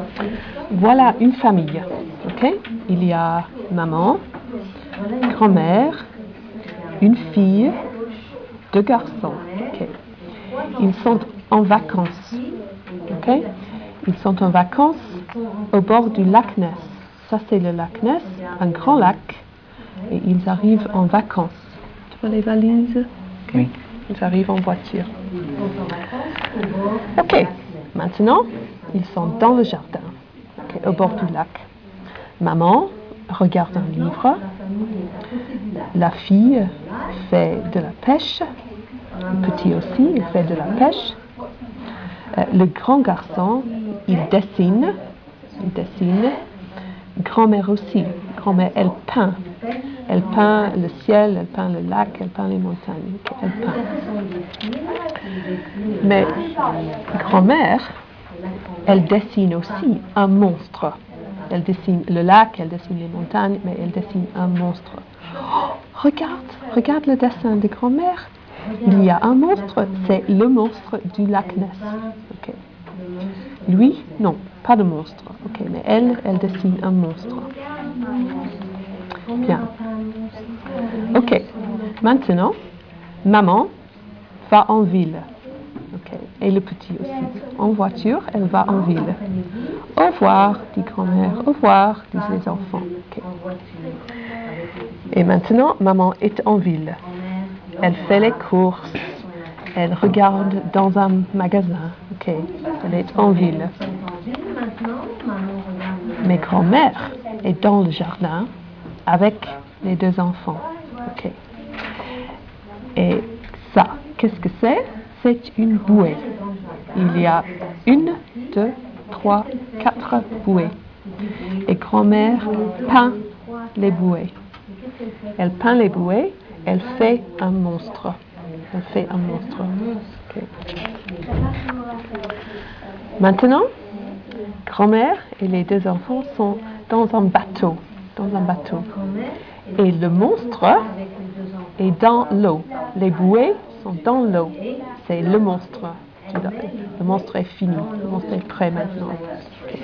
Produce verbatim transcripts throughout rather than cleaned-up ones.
Voilà une famille. Okay? Il y a maman, grand-mère, une fille, deux garçons. Okay? Ils sont en vacances. Okay? Ils sont en vacances au bord du lac Ness. Ça, c'est le lac Ness, un grand lac. Et ils arrivent en vacances. Tu vois les valises? Okay. Oui. Ils arrivent en voiture. Ok. Maintenant, ils sont dans le jardin, okay, au bord du lac. Maman regarde un livre. La fille fait de la pêche. Le petit aussi, il fait de la pêche. Euh, le grand garçon, il dessine. Il dessine. Grand-mère aussi. Grand-mère, elle peint. Elle peint le ciel, elle peint le lac, elle peint les montagnes. Okay, elle peint. Mais grand-mère, elle dessine aussi un monstre. Elle dessine le lac, elle dessine les montagnes, mais elle dessine un monstre. Oh, regarde, regarde le dessin de grand-mère. Il y a un monstre, c'est le monstre du lac Ness. Okay. Lui, non, pas de monstre. Okay, mais elle, elle dessine un monstre. Bien. Ok. Maintenant, maman va en ville. Okay. Et le petit aussi. En voiture, elle va en ville. Au revoir, dit grand-mère. Au revoir, disent les enfants. Okay. Et maintenant, maman est en ville. Elle fait les courses. Elle regarde dans un magasin. Okay. Elle est en ville. Mais grand-mère est dans le jardin avec les deux enfants. Okay. Et ça, qu'est-ce que c'est? C'est une bouée. Il y a une, deux, trois, quatre bouées. Et grand-mère peint les bouées. Elle peint les bouées, elle fait un monstre. Elle fait un monstre. Okay. Maintenant, grand-mère et les deux enfants sont dans un bateau. Dans un bateau. Et le monstre est dans l'eau. Les bouées sont dans l'eau. C'est le monstre. Le monstre est fini. Le monstre est prêt maintenant. Okay.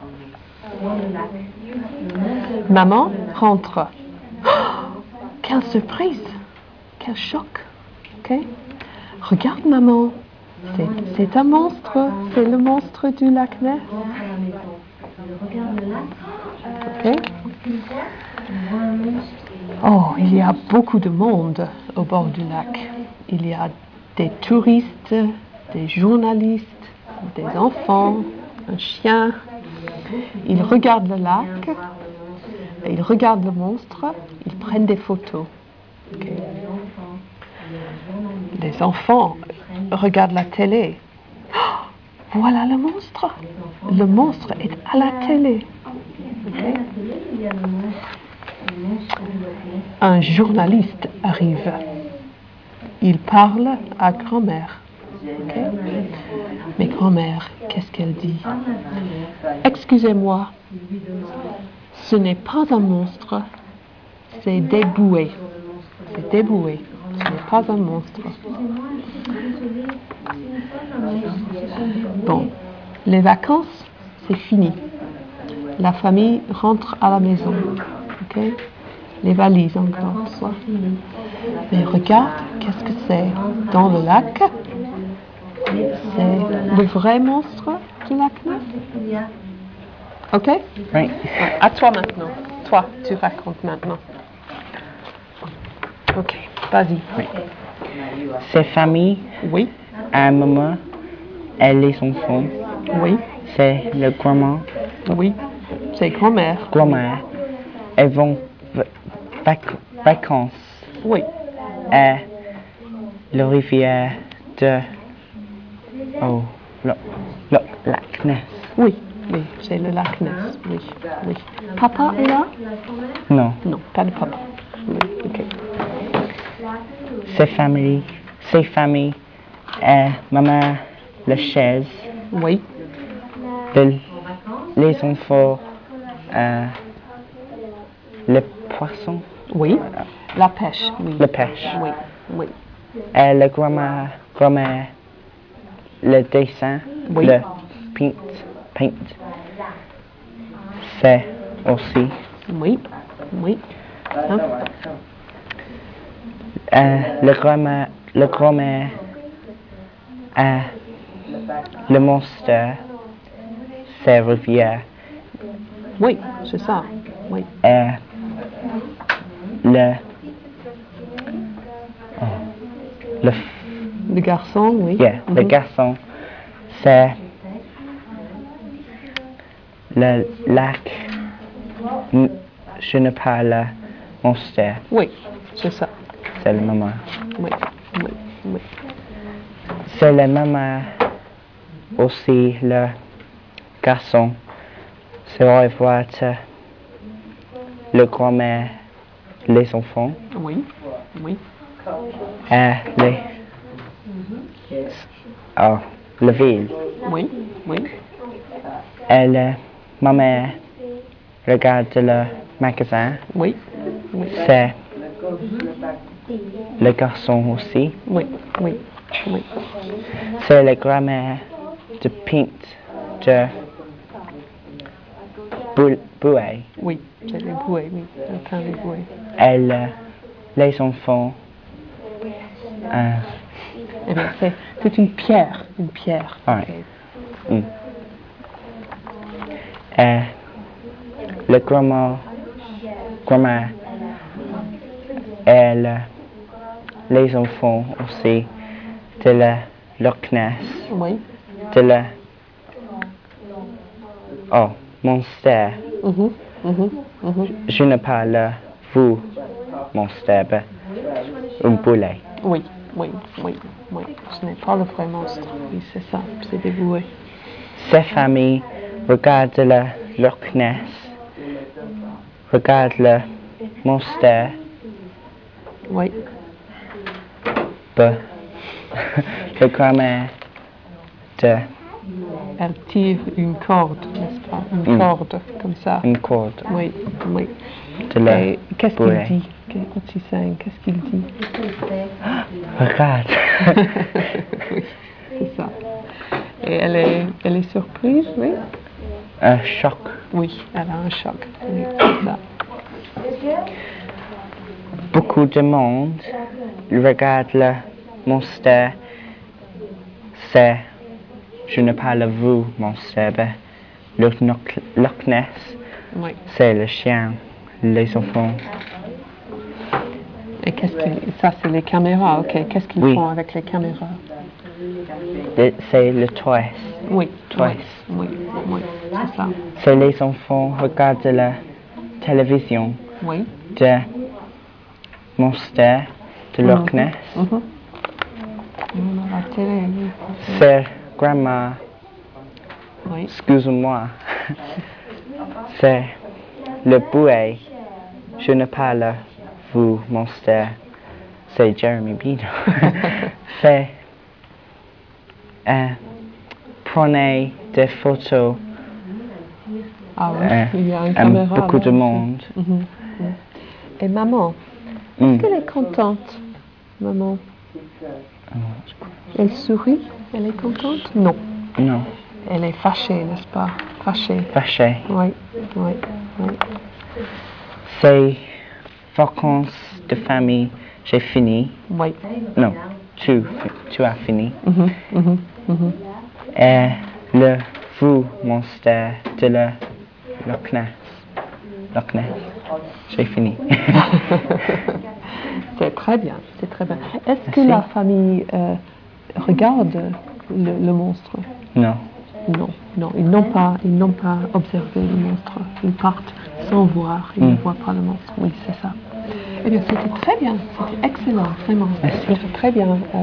Maman rentre. Oh, quelle surprise! Quel choc! Okay. Regarde maman. C'est, c'est un monstre. C'est le monstre du lac Ness. Okay. Oh, il y a beaucoup de monde au bord du lac. Il y a des touristes, des journalistes, des enfants, un chien. Ils regardent le lac, ils regardent le monstre, ils prennent des photos. Okay. Les enfants regardent la télé. Oh, voilà le monstre. Le monstre est à la télé. Okay. Un journaliste arrive. Il parle à grand-mère. Okay. Mais grand-mère, qu'est-ce qu'elle dit? Excusez-moi, ce n'est pas un monstre, c'est des bouées. C'est des bouées, ce n'est pas un monstre. Bon, les vacances, c'est fini. La famille rentre à la maison. Okay? Les valises encore. Mais regarde, qu'est-ce que c'est dans le lac? C'est le vrai monstre du lac Ness? Ok? Oui. À toi maintenant. Toi, tu racontes maintenant. Ok, vas-y. Oui. C'est famille. Oui. À maman, elle les enfants. Oui. C'est le grand-mère. Oui. C'est grand-mère. Grand-mère. Elles vont vac- vacances. Oui. À la rivière de... Oh, le, le lac Ness. Oui, oui, c'est le lac Ness. Oui, oui. Papa est là? Non. Non, pas de papa. Oui, ok. C'est famille. C'est famille. Euh, maman, la chaise. Oui. De, les enfants. Euh, le poisson. Oui. La pêche, oui. La pêche. Oui, oui. Euh, le grand-mère, grand-mère, le dessin, Oui. le paint, paint. c'est aussi Oui, oui. Hein? euh, le grand-mère, le grand-mère, euh, le monstre, c'est rivière, Oui, c'est ça. Oui. et le, oh, le, Le garçon, oui. yeah, le Mhm. garçon, c'est le lac, n- je ne parle monstre, Oui, c'est ça. c'est le maman. Oui, oui, oui. C'est la maman aussi le garçon. C'est revoir le grand-mère, les enfants, Oui, oui. et les, oh, la ville. Oui, oui. Et le, ma mère regarde le magasin. Oui, oui. C'est le garçon aussi. Oui, oui, oui. C'est la grand-mère de Pint de Bou- Bouet. Oui, c'est les bouées, oui. Le pain des bouées. Et le, les enfants. euh, Eh bien, c'est, c'est une pierre, une pierre. Ouais. Ok. mm. Et le grand-mère, grand-mère et le, les enfants aussi de la Loch Ness, Oui. de la oh, monster. Mhm, mhm, mhm. Je ne parle vous, monster, mais un boulet. Oui, oui, oui, oui. Ce n'est pas le vrai monstre. Oui, c'est ça. C'est des bouées. Ces familles regardent le Loch Ness, regardent le monster, Oui, mais le grand-mère de elle tire une corde, n'est-ce pas? Une Mm. corde, comme ça. une corde Oui, oui. de la Et qu'est-ce qu'il bouée. dit? Qu'est- What's he saying? Qu'est-ce qu'il dit? Regarde. Oui, c'est ça. Et elle est, elle est surprise, oui? Un choc. Oui, elle a un choc. Oui, c'est ça. Beaucoup de monde regarde le monster. C'est, je ne parle vous, monster, mais le Loch Loch Ness, Oui. c'est le chien, les enfants. Et qu'est-ce qu'ils... Ça, c'est les caméras, ok. Qu'est-ce qu'ils Oui. font avec les caméras? Le- C'est le toit. Oui, Twice. oui, oui, oui, c'est ça. C'est les enfants regardent la télévision Oui. de monster de Loch Mhm, Ness. mhm. Mm, la télé, oui. C'est grandma, Oui, excuse-moi. C'est le bouet. Je ne parle vous, monster. C'est Jeremy Beadle. C'est euh, prenez des photos. ah oui, euh, il y a une euh, caméra. beaucoup là de aussi. monde. Mhm, mhm. Et maman, Mm. est-ce qu'elle est contente, maman? Elle sourit? Elle est contente? Non. Non, Elle est fâchée, n'est-ce pas? Fâchée. fâché. Oui, oui, oui. C'est vacances de famille. J'ai fini. Oui. Non, tu, tu as fini. Mhm, mhm, mhm. Et le vous, monster de la Loch Ness. Loch Ness. J'ai fini. C'est très bien, c'est très bien. Est-ce que Merci. la famille euh, regarde le, le monstre? Non. Non, non, ils n'ont pas, ils n'ont pas observé le monstre. Ils partent sans voir, ils ne Mm. voient pas le monstre. Oui, c'est ça. Eh bien, c'était très bien, c'était excellent, vraiment. Merci. C'était très bien.